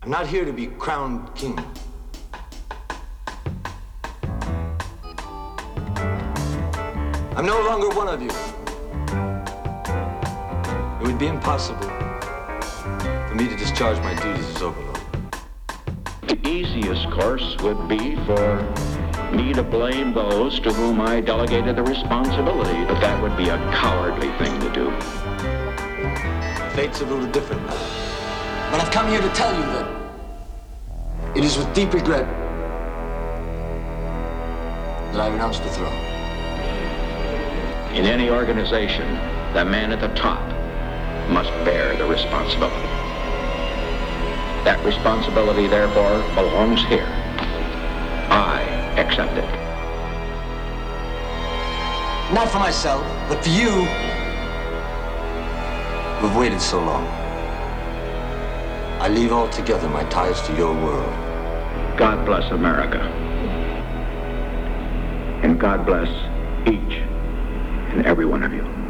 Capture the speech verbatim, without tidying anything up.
I'm not here to be crowned king. I'm no longer one of you. It would be impossible for me to discharge my duties as overlord. The easiest course would be for me to blame those to whom I delegated the responsibility, but that would be a cowardly thing to do. Fate's a little different now. But I've come here to tell you that it is with deep regret that I renounce the throne. In any organization, the man at the top must bear the responsibility. That responsibility, therefore, belongs here. I accept it. Not for myself, but for you who've waited so long. I leave altogether my ties to your world. God bless America. And God bless each and every one of you.